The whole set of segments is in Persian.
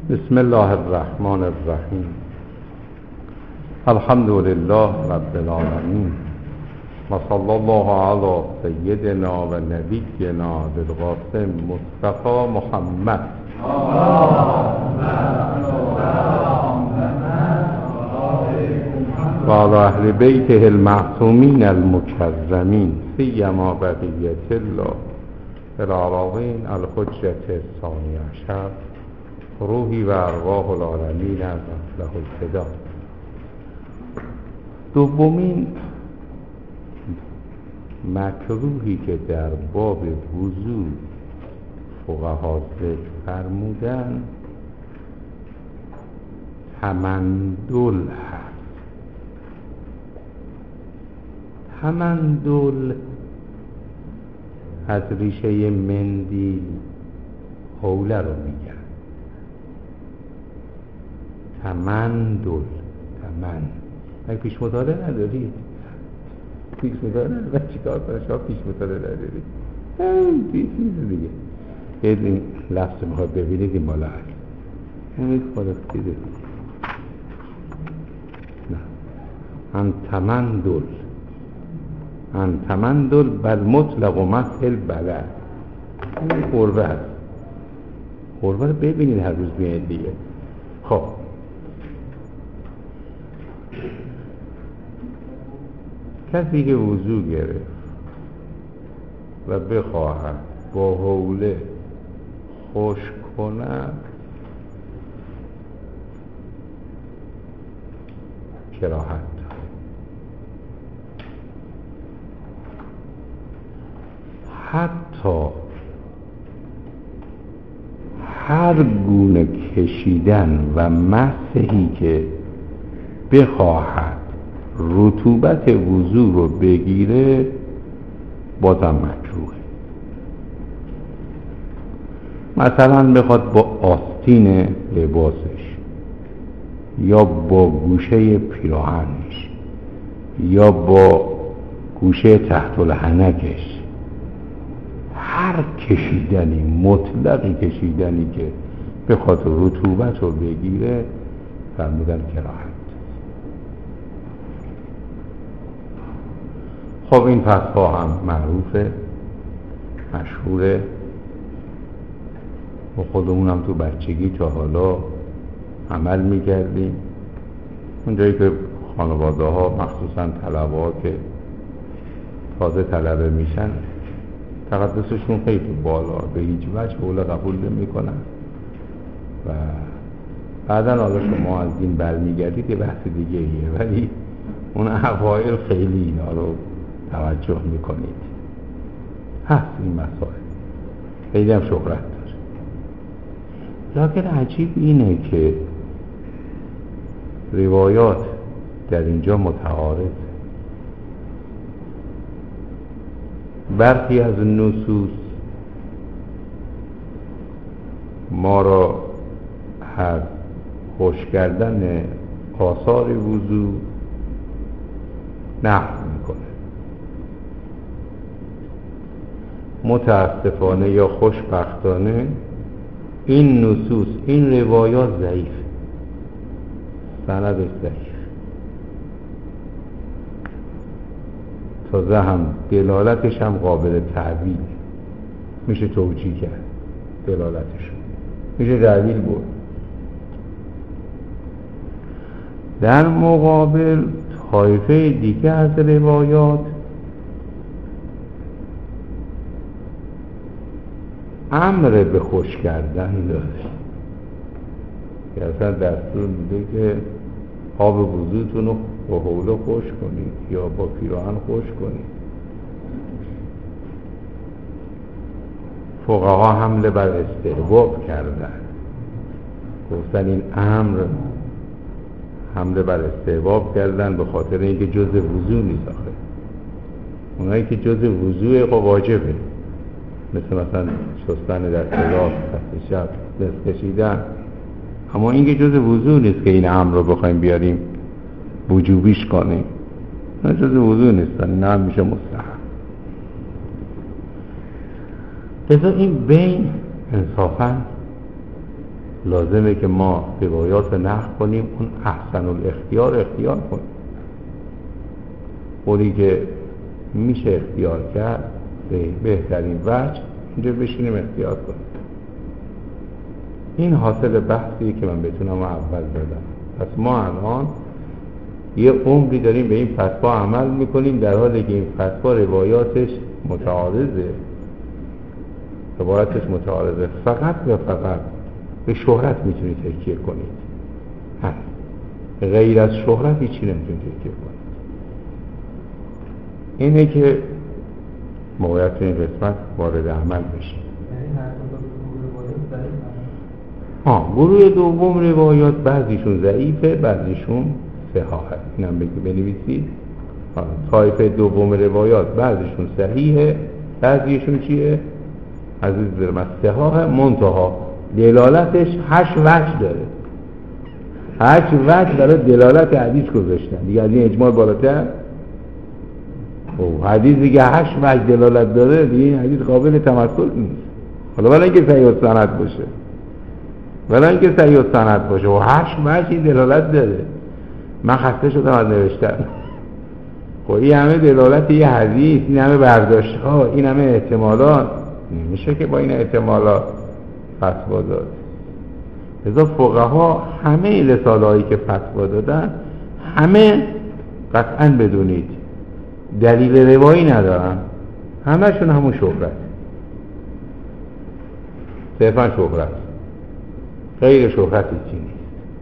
بسم الله الرحمن الرحیم. الحمد لله رب العالمین و صلی الله علی سیدنا و نبینا بالقاسم مصطفى محمد و علی اهل بیته المعصومین المکرمین سیما بقیة الله العراقین الحجة الثانی عشر روحی و ارواح العالمین از له الفدا. دومین مکروهی که در باب وضو فقها ذکر فرمودن تمندل هست. تمندل از ریشه مندیل حوله رو میگن. تمندل اگه پیش مطالعه ندارید پیش مطالعه ندارید چیکار کنه؟ شما پیش مطالعه ندارید چیز دیگه این لفظ میخواد ببینید این مالا هست همین خدا دیده نه ان تمندل بل مطلق و مثل بلد این قربه هست. قربه رو ببینید هر روز بیاید دیگه. خب کسی که وضو گرفت و بخواهد با حوله خشک کند کراهت داره. حتی هر گونه کشیدن و مسحی که بخواهد رطوبت وضو رو بگیره بازم مکروهه. مثلا بخواد با آستین لباسش یا با گوشه پیراهنش یا با گوشه تحت الحنکش هر کشیدنی مطلقی کشیدنی که بخواد رطوبت رو بگیره فرمودن کراهت. خب این فتوا هم معروفه مشهوره و خودمون هم تو بچگی تا حالا عمل میکردیم. اونجایی که خانواده ها مخصوصا طلبه ها که تازه طلبه میشن تقدسشون خیلی بالا به هیچ وجه حوله قبول نمیکنن و بعدا حالا شما از این برمیگردید یه بحث دیگه ایه ولی اون اوایل خیلی اینا رو توجه میکنید. هست این مسائل خیلی هم شهرت داره. لکن عجیب اینه که روایات در اینجا متعارض. برخی از نصوص ما را از خشک کردن آثار وضو نهی میکنه. متاسفانه یا خوشبختانه این نصوص این روایات ضعیف، سندش ضعیف، تازه هم دلالتش هم قابل تعبیل، میشه توجیه کرد، دلالتش میشه تعبیل بود. در مقابل طایفه دیگه از روایات امر به خشک کردن داره که اصلا دستور میده که آب وضوتون رو با حوله خشک کنید یا با پیراهن خشک کنید. فقها حمله بر استحباب کردن، گفتن این امر حمله بر استحباب کردن به خاطر اینکه جزء وضو نیست. آخه اونایی که جزء وضوء خب واجبه، مثلا شستن دست راست، دست چپ، دست کشیدن، اما این که جزء وضو نیست که این امر رو بخوایم بیاریم وجوبیش کنیم. نه جزء وضو نیستن، نه میشه مستحب. لذا این بین انصافا لازمه که ما روایات رو نقل کنیم، اون احسن الاختیار اختیار کنیم، قولی که میشه اختیار کرد به بهترین وجه اینجا بشینیم اختیار کنیم. این حاصل بحثی که من بتونم اول بدم. پس ما الان یه عمری داریم به این فتوا عمل میکنیم، در حالی که این فتوا روایاتش متعارضه. فقط و فقط به شهرت میتونید تکیه کنید، غیر از شهرت هیچی نمیتونید تکیه کنید. اینه که باید این قسمت وارد عمل بشیم. گروه دوم روایات بعضیشون ضعیفه، بعضیشون صحاحه. اینم بنویسید. طایفه دوم روایات بعضیشون صحیحه، بعضیشون چیه؟ عزیز دارم صحاحه، منتها دلالتش 8 وجه داره. 8 وجه داره دلالت حدیث گذاشتن دیگه. از این اجمال بالاتر حدیثی که 8 وجه دلالت داره دیگه این حدیث قابل تمثل نیست. حالا ولی اینکه صحیح السند باشه و 8 وجه دلالت داره. من خسته شدم از نوشتن. این همه دلالت یه حدیث، این همه برداشت ها، این همه احتمالات، نمیشه که با این احتمالات فتوا داد. لذا فقها همه رساله هایی که فتوا دادن همه قطعا بدونید دلیل روایی ندارن، همه‌شون همون شهرت، صرفا شهرت، غیر شهرت هیچی نیست.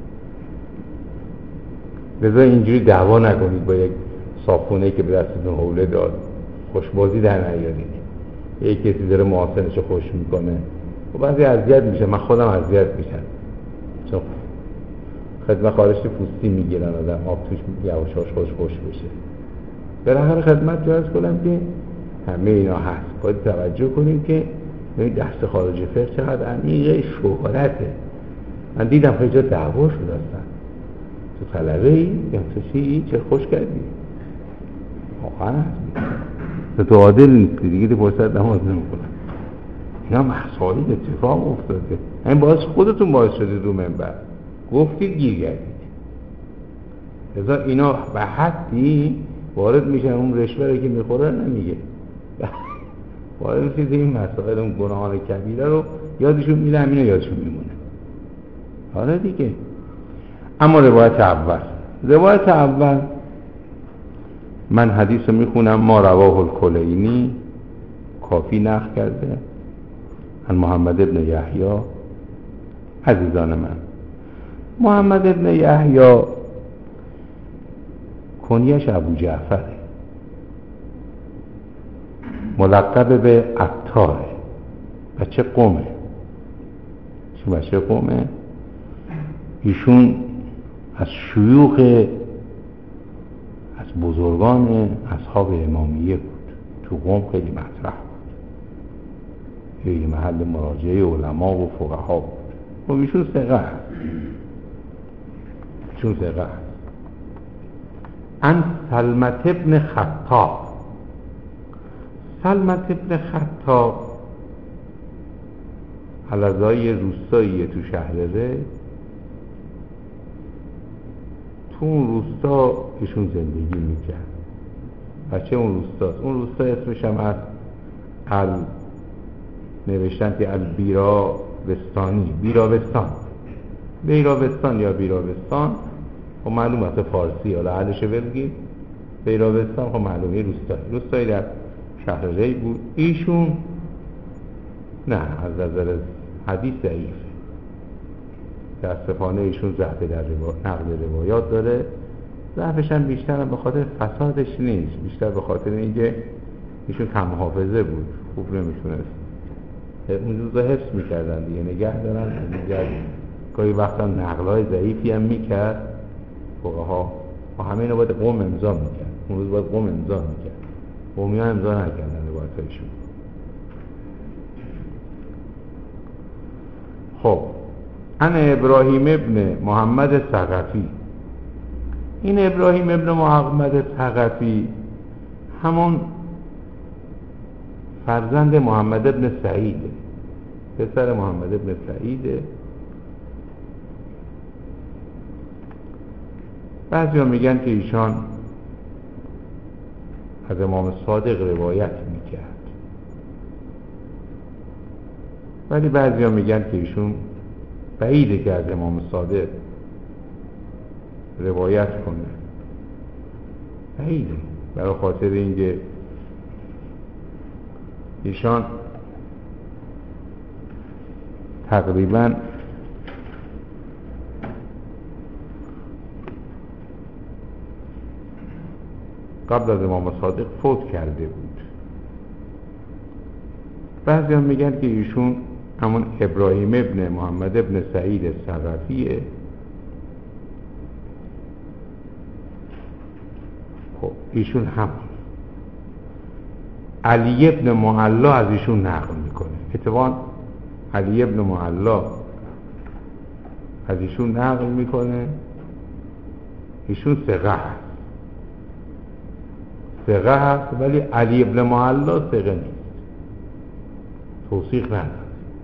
لذا اینجوری دعوا نکنید با یک صابخونه که به دستتون حوله داد، خوشبازی در نیارید. یک کسی داره محاسنشو خوش میکنه و بعضی اذیت میشه، من خودم اذیت میشم چون خدمت خارشی پوستی میگیرن آدم آب توش یواشاش خوش بشه. بالاخره خدمت جایز کنم که همه اینا هست، باید توجه کنیم که درس خارج فقه چقدر عمیقه، شهرته. من دیدم خیلی جا دعوا شد اصلا تو طلبه ای یا تو چی چه خوش کردی واقعا تو عادل نیستی دیگه، دی فرصت نماز نمیکنن. اینا مسائل اتفاق افتاده، این باعث خودتون باعث شده دو منبر گفتید گیر گردید. لذا اینا به حدی وارد میشن، اون رشوه که میخوره نمیگه، وارد میشید این مسائل، اون گناهان کبیره رو یادشون میده، همینو یادشون میمونه. حالا دیگه اما روایت اول من حدیث رو میخونم. ما رواه الکلینی، کافی نقل کرده، عن محمد ابن یحیی. عزیزان من، محمد ابن یحیی کنیش ابو جعفر، ملقب به عطاره. بچه قومه. ایشون از شیوخ، از بزرگان اصحاب امامیه بود، تو قوم خیلی مطرح بود، خیلی محل مراجعه علما و فقها بود. و ایشون ثقه هست. عن سلمة ابن خطاب. سلمة ابن خطاب علزای روستاییه تو شهر ره. تو اون روستا ایشون زندگی میکرد. بچه اون روستاست. اون روستا اسمش هم از نوشتن که بیراوستان یا بیراوستان، خب معلوم است فارسی، حالا حلشه بگید بیراوستان، خب معلومه روستایی در شهر ری بود. ایشون نه از نظر حدیث ضعیفه، متاسفانه ایشون ضعف در نقل روایات داره. ضعفش هم بیشتر به خاطر فسادش نیست، بیشتر به خاطر اینکه ایشون کم حافظه بود، خوب نمیتونست اون روزا حفظ میکردن دیگه، نگه دارن دیگه. گاهی وقتا نقلای ضعیفی هم میکرد فقها و همه اینا باید قوم امضا میکرد. اون روز باید قوم امضا میکرد، قومی ها امضا نکردن روایتایشون. خب عن ابراهیم ابن محمد ثقفی. این ابراهیم ابن محمد ثقفی همون فرزند محمد ابن سعیده، پسر محمد ابن سعیده. بعضی ها میگن که ایشان از امام صادق روایت میکرد، ولی بعضی ها میگن که ایشون بعیده که از امام صادق روایت کنه، بعیده، برای خاطر اینکه ایشان تقریبا قبل از امام صادق فوت کرده بود. بعضی هم میگن که ایشون همون ابراهیم ابن محمد ابن سعید ثقفیه. خب ایشون هم علی ابن معلا از ایشون نقل میکنه. اتفاقا علی ابن معلا از ایشون نقل میکنه. ایشون ثقه هست ولی علی ابن معلا ثقه نیست، توثیق نداره.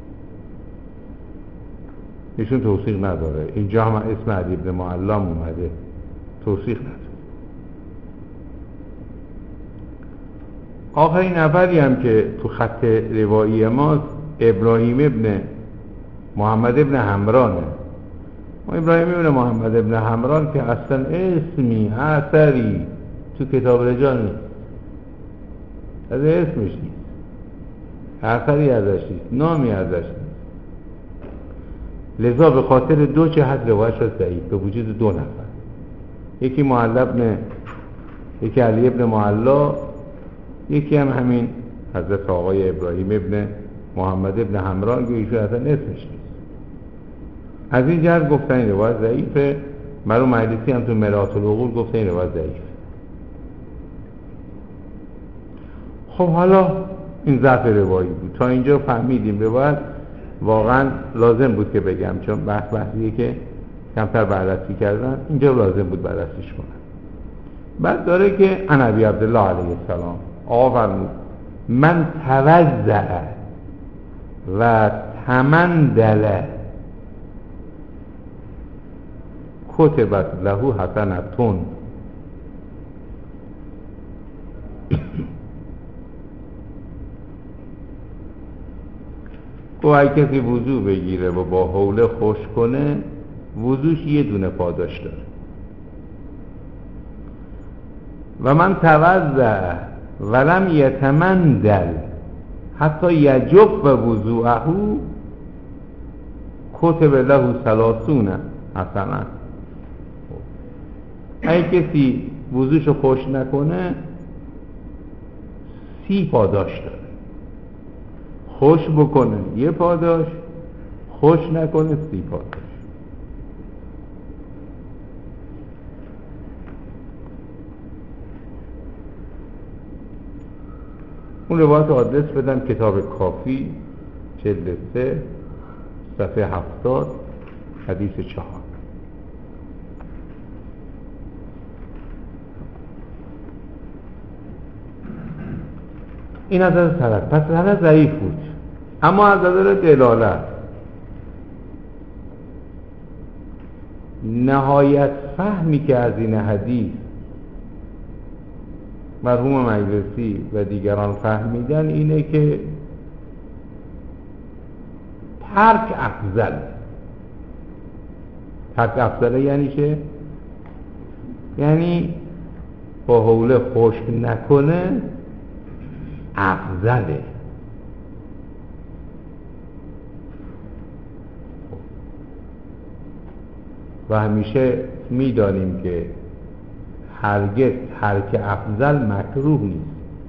ایشون توثیق نداره. اینجا هم اسم علی ابن معلا اومده، توثیق نداره. آخرین نفری هم که تو خط روایی ماست ابراهیم ابن محمد ابن حمرانه. ابراهیم ابن محمد ابن حمران که اصلا اسمی اثری تو کتاب رجال نیست، از اسمش نیست، اثری ازش نیست، نامی ازش نیست. لذا به خاطر دو جهت روایت شد ضعیف به وجود دو نفر، یکی یکی علی ابن معلا، یکی هم همین حضرت آقای ابراهیم ابن محمد ابن حمران که ایشون اصلا اسمش نیست. از این جهت گفتن این روایت ضعیفه. مرحوم مجلسی هم تو مرآت العقول گفته این روایت ضعیفه. خب حالا این ضعف روایی بود. تا اینجا فهمیدیم روایت واقعا لازم بود که بگم، چون بحثیه که کمتر بررسی کردن، اینجا لازم بود بررسیش کنن. بعد داره که عن ابی عبدالله علیه السلام آقا فرمود من توزع و تمندل کتبت له حسنتون. و اگه کسی وضو بگیره و با حوله خوش کنه، وضوش یه دونه پاداش داره. و من توزع ولم یتمندل حتی یجب وضوءه کتب له 30 حسنه. اگه کسی وضوشو خوش نکنه 30 پاداش داره. خوش بکنه یه پاداش، خوش نکنه 30 پاداش. اون روایت آدرس بدم کتاب کافی جلد 3 صفحه 70 حدیث 4. این از نظر سند، پس سند ضعیف بود، اما از نظر دلالت نهایت فهمی که از این حدیث مرحوم مجلسی و دیگران فهمیدن اینه که ترک افضل یعنی چه؟ یعنی با حوله خشک نکنه افضله. و همیشه میدانیم که هرگز ترک افضل مکروه نیست.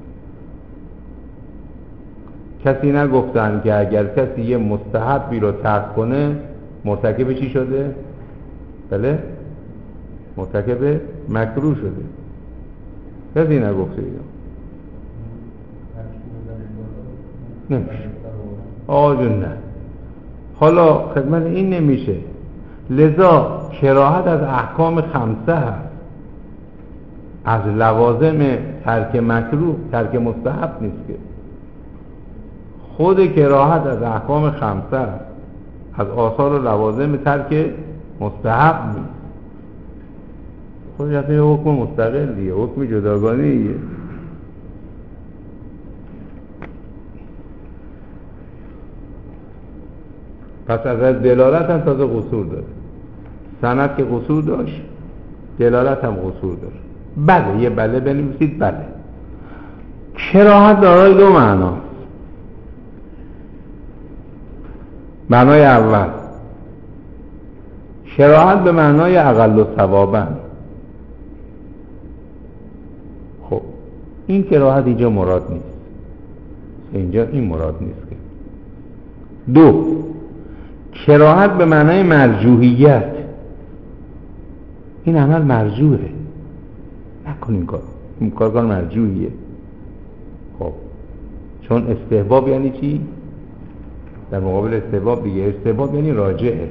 کسی نگفتن که اگر کسی یه مستحبی رو ترک کنه مرتکب چی شده؟ بله؟ مرتکب مکروه شده. کسی نگفته اینا. نمیشه. آجون نه. حالا خدمت این نمیشه. لذا کراهت از احکام 5 هست. از لوازم ترک مکروه ترک مستحب نیست که. خود کراهت از احکام 5 هست. از آثار و لوازم ترک مستحب نیست. خودش اصلا یه حکم مستقلیه، حکم جداگانه‌ایه. پس از دلالت هم تازه قصور داره. سند که قصور داشت، دلالت هم قصور داشت. بله، یه بله بنویسید. بله، کراهت دارای دو معنا. معنای اول، کراهت به معنای اقل و ثوابا. خب این کراهت اینجا مراد نیست، اینجا این مراد نیست که. دو، کراهت به معنای مرجوحیت. این عمل مرجوحه، نکن این کار مرجوحیه. خب چون استحباب یعنی چی؟ در مقابل استحباب دیگه، استحباب یعنی راجعه،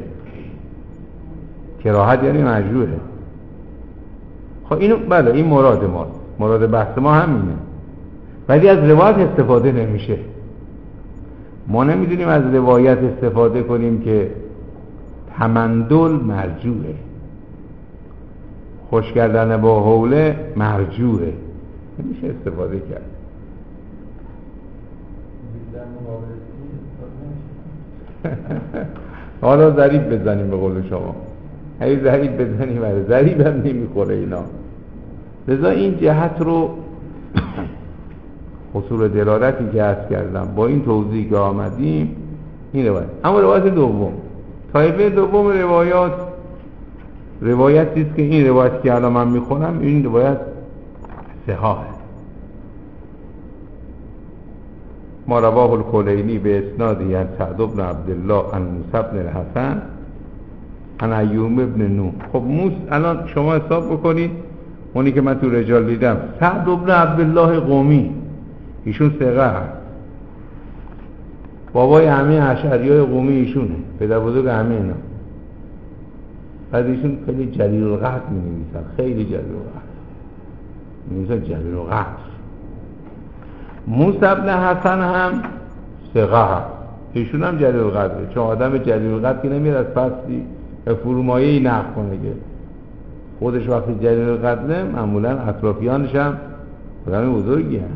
کراهت یعنی مرجوحه. خب اینو بله، این مراد ماست، مراد بحث ما همینه، ولی از روایت استفاده نمیشه. ما نمیدونیم از روایت استفاده کنیم که تمندل مرجوحه، خوش کردن با حوله مرجوحه، نمیشه استفاده کرد. حالا ضریب بزنیم به قول شما، هی ضریب بزنیم، ولی ضریب هم نمیخوره اینا. لذا این جهت رو خصوص دلالتی که عرض کردم با این توضیح که آمدیم، این روایت. اما روایت دوم، طایفه دوم روایتی است که این روایت که الان من میخونم این روایت صحاحه. ما رواه الکلینی به اسنادی عن سعد بن عبدالله عن موسی بن الحسن عن ایوب بن نوح. خب الان شما حساب بکنید، اونی که من تو رجال دیدم سعد بن عبدالله قمی، ایشون ثقه هست، بابای همه اشعریای قمی ایشونه، پدر بزرگ همه اینا. بعد ایشون خیلی جلیل القدر می نویسن، خیلی جلیل القدر می نویسن، جلیل القدر. موسی بن حسن هم ثقه هست، ایشون هم جلیل القدره، چون آدم جلیل القدر که نمیاد از فصلی فرومایه‌ای نقل کنه که خودش وقتی جلیل القدره معمولا اطرافیانش هم آدم بزرگی هم.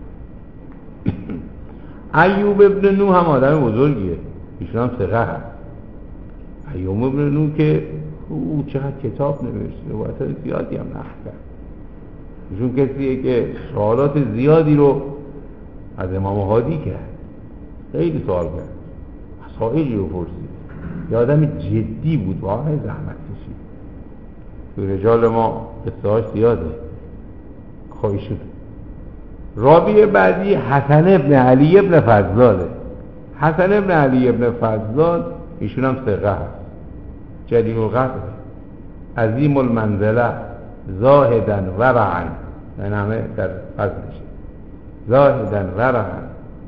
ایوب ابن نوح هم آدم بزرگیه، ایشون هم ثقه هست. ایوب ابن نوح که او چقدر کتاب نوشته، روایت زیادی هم نقل کرد. ایشون کسیه که سوالات زیادی رو از امام هادی کرد، خیلی سوال کرد، مسائلی رو پرسید، یه آدم جدی بود، واقعا زحمت کشید. تو رجال ما قصه‌هاش زیاده. خواهیشون راوی بعدی حسن ابن علی ابن فضلاله. حسن ابن علی ابن فضلال ایشون هم ثقه هست، جلیل القدر، عظیم المنزله، زاهدن ورعن، این همه در فضلشه، زاهدن ورعن.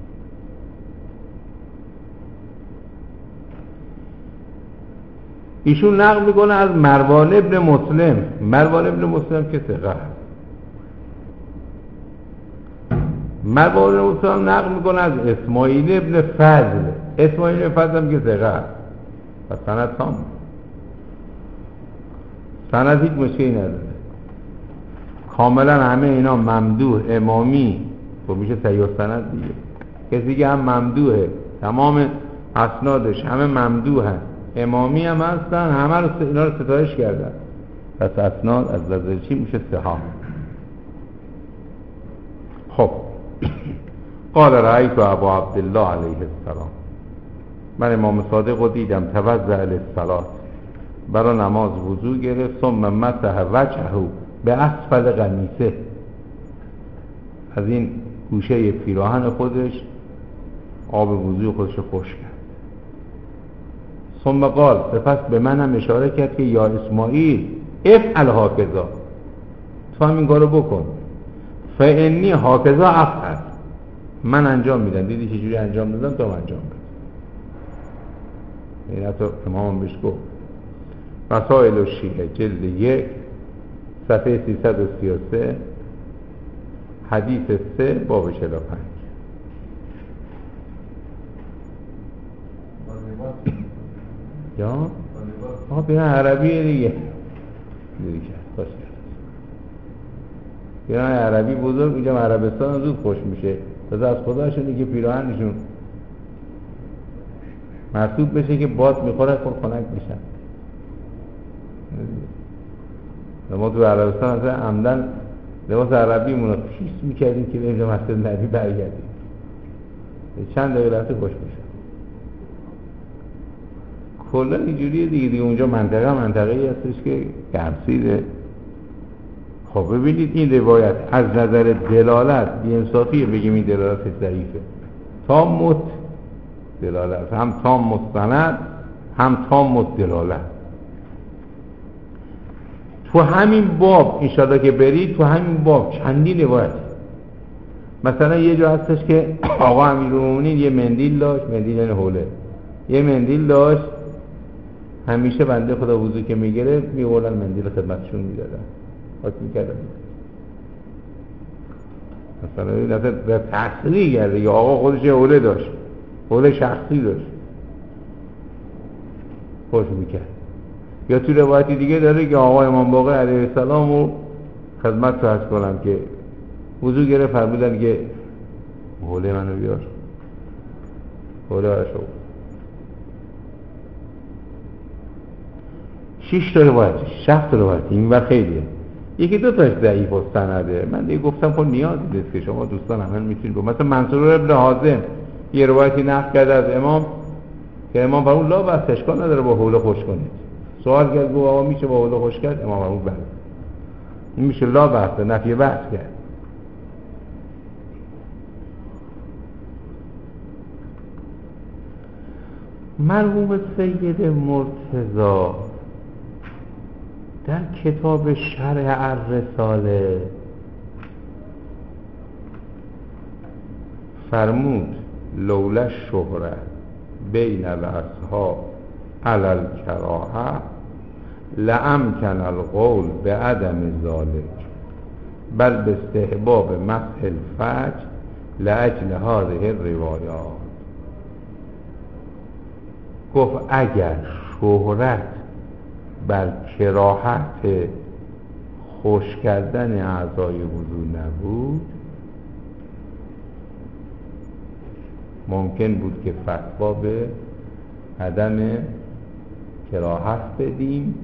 ایشون نقل میکنه از مروان ابن مسلم. مروان ابن مسلم که ثقه هست. مروان ابن مسلم نقل میکنه از اسماعیل ابن فضل. اسماعیل ابن فضل هم که ثقه هست. و سند تام، سند هیچ مشکلی نداره، کاملا همه اینا ممدوح امامی، خب میشه صحیح سند دیگه. کسی که هم ممدوحه، تمام اسنادش همه ممدوح هست، امامی هم هستن، همه رو اینا رو ستایش کردن، پس اسناد از نظر چی میشه؟ صحاح. خب قال رأیت ابا عبدالله علیه السلام، من امام صادق رو دیدم، توضأ للصلاة، برای نماز وضو گرفت، ثم مسح وجهه به اسفل قمیصه، از این گوشه پیراهن خودش آب وضوی خودش رو خوش کرد. ثم قال، سپس به منم اشاره کرد که یا اسماعیل افعل هاکذا، تو هم این کارو بکن، فانی هاکذا افعل، من انجام میدم، دیدی چجوری انجام دادم تو هم انجام بده. این حتی امام بهش گفت. مسائل الشیعه جلد 1 صفحه 333 حدیث 3 باب 45. یا آقا بیان عربیه دیگه. دیگه باشه. پیراهن عربی بزرگ اینجا عربستان زود خوش میشه، تازه از خداشونه که پیراهنشون مرتوب بشه که باد میخوره خنک میشن. ما تو عربستان اصلا عمدن لباس عربی مونو خیس میکردیم که اینجا مسجد نبی برگردیم، چند دقیقه رفته خوش میشه. کلا اینجوریه دیگه اونجا منطقه‌ای هستش که گرمسیده. خب ببینید این روایت از نظر دلالت بی‌انصافیه بگیم این دلالت ضعیفه. تام دلالت، هم تام مستند هم تام دلالت. تو همین باب انشاءالله که برید تو همین باب چندین روایت، مثلا یه جا هستش که آقا امیرالمومنین یه مندیل داشت، مندیل یعنی حوله، یه مندیل داشت، همیشه بنده خدا وضو که میگیره میبردن مندیل خدمتشون میدادن خاک میکردن. مثلا این دفعه تحصیلی کرده یا آقا خودش یه حوله داشت، حوله شخصی داشت، خوش میکرد. یا تو روایتی دیگه داره که آقا امام باقر علیه السلام رو خدمت تو هست کنم که وضو گرفت فرمودن که حوله منو بیار، حوله برشو 6 تا روایت 7 تا روایت این وقت خیلیه. یکی دو تاش ضعیف و سنده، من دیگه گفتم خب نیازی نیست که شما دوستان همه میتونید گفت. مثلا منصور ابن حازم یه روایتی نقل کرده از امام که امام فرمود لا بس اشکال نداره با حوله خوش کنید. سوال کرد گفت آقا میشه با حوله خوش کرد؟ امام فرمود بله، این میشه لا بس، نفی بحث کرد. مرحوم سید مرتضی در کتاب شرح الرساله فرمود لولا الشهرة بین الاصحاب علی الکراهه لامکن القول بعدم ذلک بل باستحباب مسح الفرج لاجل هذه الروایات. گفت اگر شهرت بر کراهت خوش کردن اعضای وضو نبود ممکن بود که فتوا به عدم کراهت بدیم،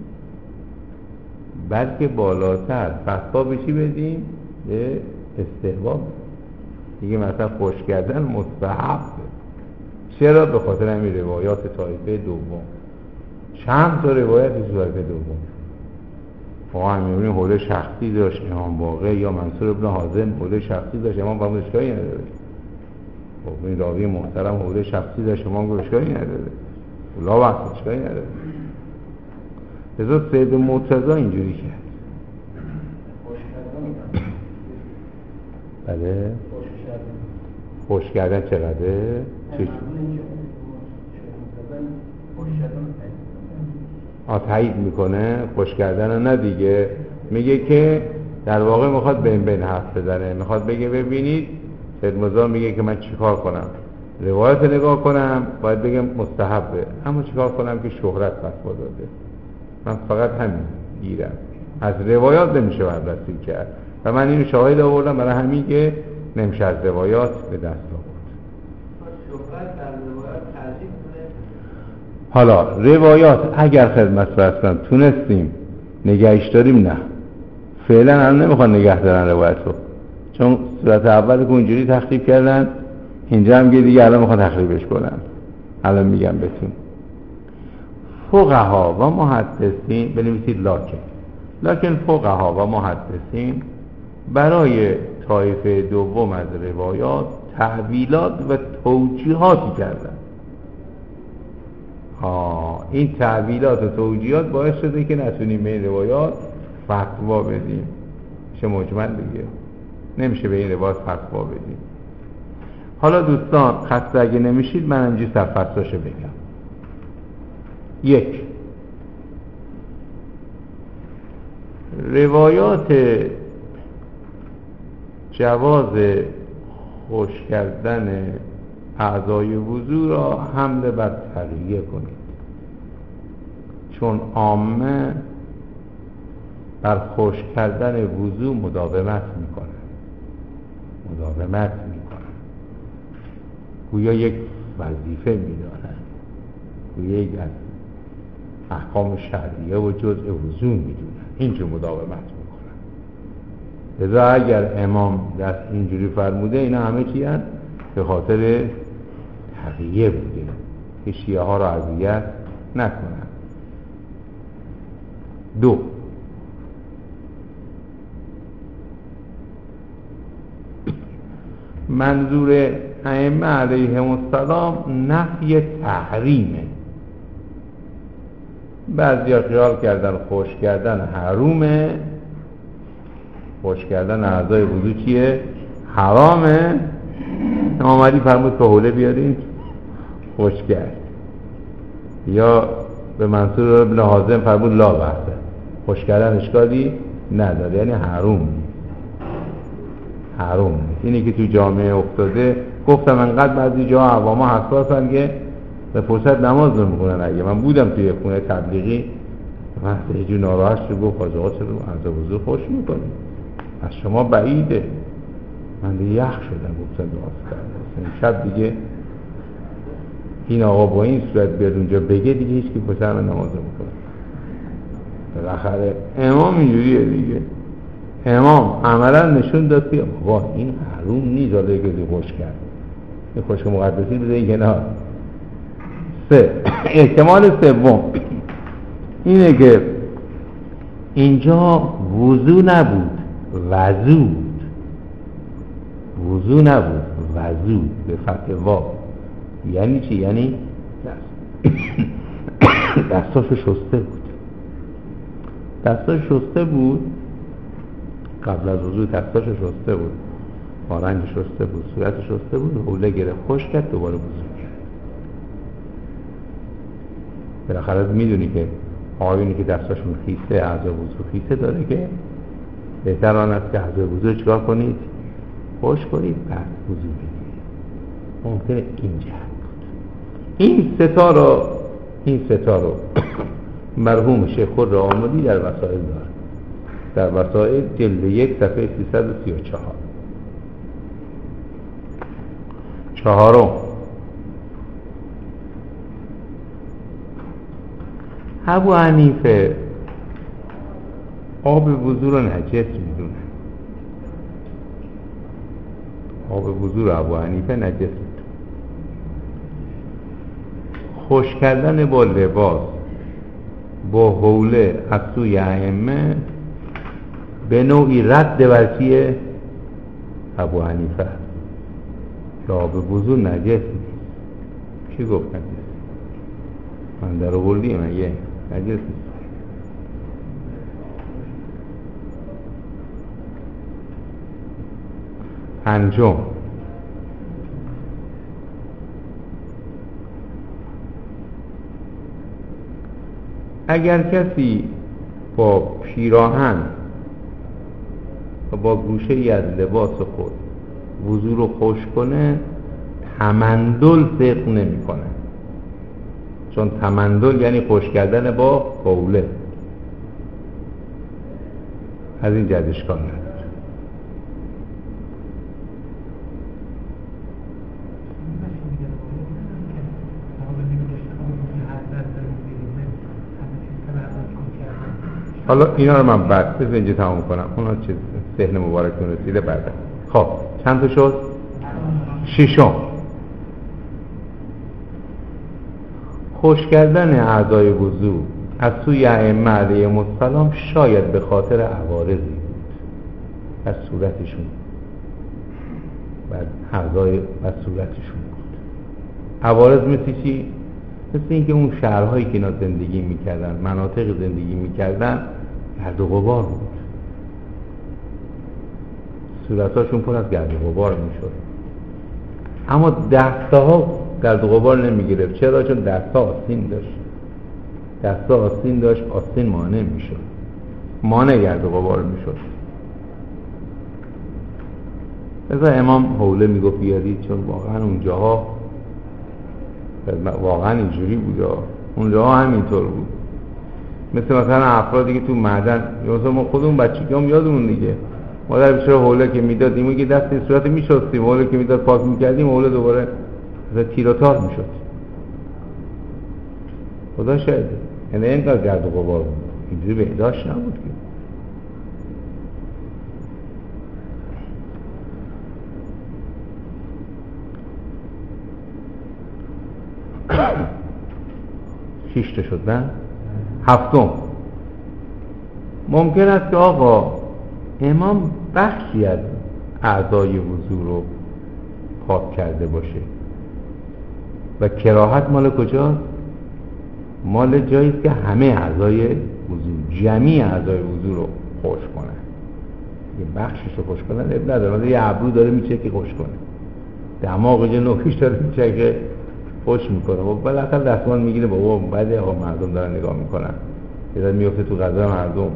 بلکه بالاتر فتوا به چی بدیم؟ به استحباب. دیگه مثلا خوش کردن مستحب. چرا؟ به خاطر همین روایات طایفه دوم. چند تا روایت از طایفه دوم. آقا امیرالمومنین حوله شخصی داشت، امام باقر یا منصور ابن حازم حوله شخصی داشت، امام فرمود اشکالی نداره. خب این راوی محترم حوله شخصی داشت، امام گفت اشکالی نداره، لا وقت اشکالی نداره. لذا سید مرتضی اینجوری کرد. بله خوش کردن چقدره؟ تایید میکنه خوش کردن نه دیگه، میگه که در واقع میخواد بین حرف بزنه، میخواد بگه ببینید سید مرتضی میگه که من چیکار کنم، روایت نگاه کنم باید بگم مستحبه، اما چیکار کنم که شهرت فتوا داده، من فقط همین گیرم، از روایات نمیشه بررسی کرد و من اینو شاهد آوردم، برای همین که نمیشه از روایات به دست آورد. حالا روایات اگر خدمت فرستن تونستیم نگهش داریم، نه فعلا هم نمیخوان نگه دارن روایت رو، چون صورت اول که اونجوری تخریب کردن اینجا هم دیگه الان میخوان تخریبش کنن. الان میگم بهتون فقها و محدثین بنویسید لکن فقها و محدثین برای طایفه دوم از روایات تعویلات و توجیهاتی کردن. این تعویلات و توجیهات باعث شده که نتونیم به این روایات فتوا بدیم، میشه مجمل دیگه، نمیشه به این روایات فتوا بدیم. حالا دوستان خسته اگه نمیشید من اینجا سرفصلاشو بگم. 1. روایات جواز خوش کردن اعضای وضو را حمل بر تقیه کنید، چون عامه بر خشک کردن وضو مداومت میکنن. گویا یک وظیفه میدانن، گویا یک از احکام شرعیه و جزء وضو میدونن، اینجور مداومت میکنن. لذا اگر امام دست اینجوری فرموده، اینا همه چی هست به خاطر تقیه بوده که شیعه ها را اذیت نکنن. 2. منظور ائمه علیهم السلام نفی تحریمه. بعضیا خیال کردن خشک کردن حرومه، خشک کردن اعضای وضو چیه؟ حرامه. امام علی فرمود که حوله بیارین خشک کرد. یا به منصور ابن حازم فرمود لا بحثه، خشک کردن اشکالی نداره، یعنی حروم. اینی که تو جامعه افتاده. گفتم انقدر بعضی جا عواما حساسن که به فرصت نماز نمیخونن. اگه من بودم توی خونه تبلیغی، من یه جو ناراحت شد، گفت حاج آقا چرا از وضو خوش میکنی؟ از شما بعیده. من دیگه یخ شدم، گفتم دعا کردم شب دیگه این آقا با این صورت بیاد اونجا بگه، دیگه هیچ کی پشت من نماز نمیخونه. بالاخره امام اینجوریه دیگه. امام عملا نشون داد که بابا این حروم نیست، حالا که خوش کرد این خشک مقدسی بده این کنار. 3. احتمال سوم اینه که اینجا وضو نبود، وضو نبود، وضو به فتح واو. یعنی چی؟ یعنی دستاشو شسته بود. قبل از وضو دستاشو شسته بود، بارنج شسته بود، صورت شسته بود، حوله گرفت خشک کرد، دوباره وضو کرد. بالاخره میدونی که آقایونی که دستاشون خیسه، اعضای وضو خیسه داره، که بهتر آن است که اعضای وضو چیکار کنید؟ خشک کنید، بعد وضو بگیرید. ممکنه این جهت بود. این ستا رو مرحوم شیخ خرم‌آمدی در وسائل داره، در وسائل جلد 1 صفحه 334. 4. ابو حنیفه آب وضو رو نجس میدونه. آب وضو رو ابو حنیفه نجس میدونه. خشک کردن با لباس با حوله از سوی ائمه به نوعی رد بر چیه؟ ابو حنیفه که آب وضو نجس نیست. کی گفت نجس؟ من در آوردی مگه نجس نیست؟ 5. اگر کسی با پیراهن و با گوشه ای از لباس خود وضو رو خشک کنه، تمندل ثقل نمی کنه، چون تمندل یعنی خشک کردن با حوله. از این جهت اشکال نداره. حالا اینا رو من بعد بذار اینجا تمام کنم، اونا چه ذهن مبارکتون رسیده بعد. خب چند تا شد؟ 6. خشک کردن اعضای وضو از سوی ائمه علیهم السلام شاید به خاطر عوارضی بود از صورتشون و اعضای و صورتشون بود. عوارض مثل چی؟ مثل اینکه اون شهرهایی که اینا زندگی میکردن، مناطق زندگی میکردن، گرد و غبار بود، صورتاشون پر از گرد و غبار میشد، اما دستها گرد و غبار نمیگرفت. چرا؟ چون دستها آستین داشت، آستین مانع میشد، مانع گرد و غبار میشد. مثلا امام حوله میگفت بیارید، چون واقعا اونجاها واقعا اینجوری بود، اونجاها همینطور بود. مثلا افرادی که تو معدن، مثلا ما خودمون بچگیام یادمون دیگه مادر بیچاره حوله که میداد اینو که دست این صورت میشستیم، حوله که میداد پاک میکردیم، حوله دوباره تیر و تار میشد. خدا شاهده، یعنی اینقدر گرد و غبار بود، اینجوری بهداشت نبود که. شیشته شد نه؟ هفتم، ممکن است که آقا امام بخشی از اعضای وضو رو پاک کرده باشه و کراهت مال کجاست؟ مال جاییست که همه اعضای وضو، جمعی اعضای وضو رو خوش کنن. یه بخشش رو خوش کنن اب نداره، مثلا یه ابرو داره میچه که خوش کنه، دماغ جه نوکش داره میچه که خوش میکنه، و بالاخره دستمان میگیره بابا بعد آقا مردم دارن نگاه میکنن، یه داره میفته تو غذا مردم،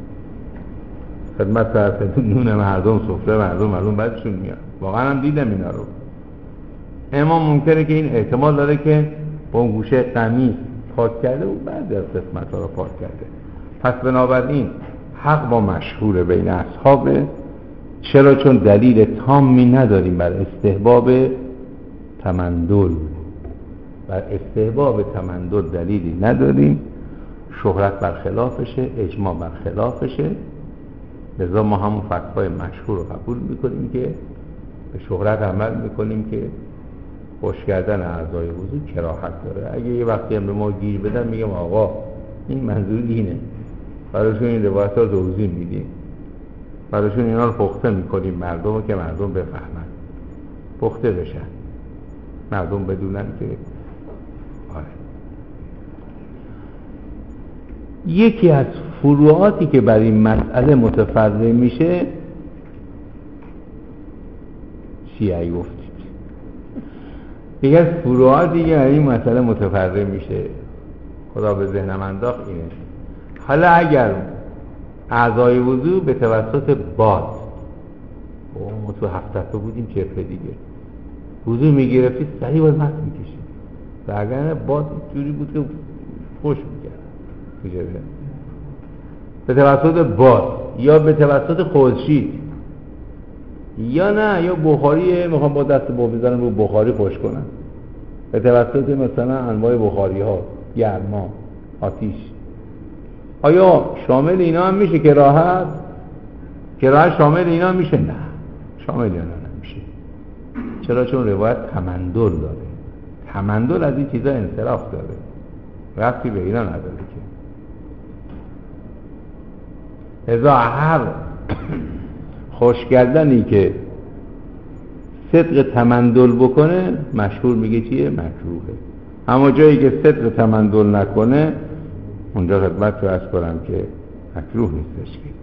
خدمت فرسه تو نون مردم، سفره مردم بعدشون میاد. واقعا هم دیدم اینا رو. امام ممکنه که این احتمال داره که با اون گوشه قمیص پاک کرده و بعد از قسمت ها رو پاک کرده. پس بنابراین حق با مشهور بین اصحابه. چرا؟ چون دلیل تامی نداریم بر استحباب تمندل، بر استحباب تمندل دلیلی نداریم، شهرت بر خلافشه، اجماع بر خلافشه، لذا ما همون فتوای مشهور رو قبول میکنیم که به شهرت عمل میکنیم که خوش کردن اعضای وضو کراهت داره. اگه یه وقتی هم به ما گیر بدن میگم آقا این منظور دینه، براشون این روایت ها توضیح میدیم، براشون اینا رو پخته میکنیم مردم رو که مردم بفهمن، پخته بشن، مردم بدونن که آره. یکی از فروعاتی که بر این مسئله متفرع میشه چیه گفتید؟ یکی از فروعاتی که بر این مسئله متفرع میشه، خدا به ذهنم انداخت اینه. حالا اگر اعضای وضو به توسط باد، ما تو هفته بودیم چفره دیگه، وضو میگرفتید سریع باید مست میکشید و اگر باد جوری بود که خوش میکرد به توسط باد یا به توسط خورشید یا نه یا بخاریه، میخوام با دست بزنم رو بخاری خوش کنم، به توسط مثلا انواع بخاری ها، گرما، آتیش. آیا شامل اینا هم میشه کراهت شامل اینا هم میشه؟ نه، شامل اینا نمیشه. چرا؟ چون روایت تمندل داره، تمندل از این چیزا انصراف داره، رفتی به اینا نداره که. ازا هر خوش کردنی که صدق تمندل بکنه مشهور میگه چیه؟ مکروهه. اما جایی که صدق تمندل نکنه اونجا خدمت رو عرض کنم که مکروه نیستش. که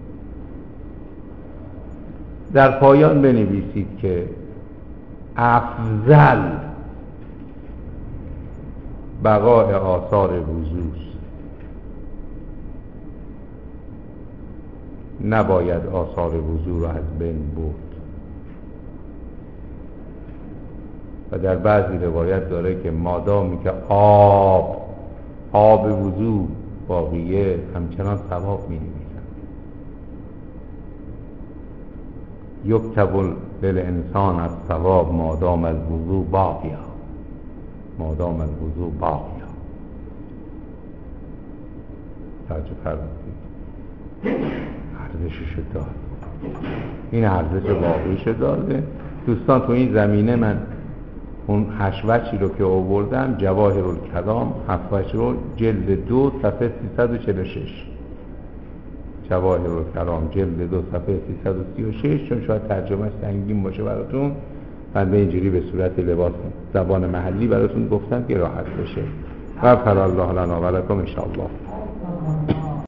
در پایان بنویسید که افضل بقای آثار وضوست، نباید آثار وضو رو از بین برد. و در بعضی روایت داره که مادامی که آب وضو باقیه همچنان ثواب می نویسن. یکتب للانسان از ثواب مادام الوضو باقیه، مادام الوضو باقیه. توجه فرمودید، ارزششو داد، این ارزش واقعیشو داده. دوستان تو این زمینه من اون 8 وجهی رو که آوردم، جواهر الکلام 7 وجه رو، جلد 2 صفحه 346، جواهر الکلام جلد 2 صفحه 336. چون شاید ترجمهش سنگین باشه براتون، من به اینجوری به صورت لباس زبان محلی براتون گفتم که راحت بشه. غفر الله لنا و لکم ان شاء الله.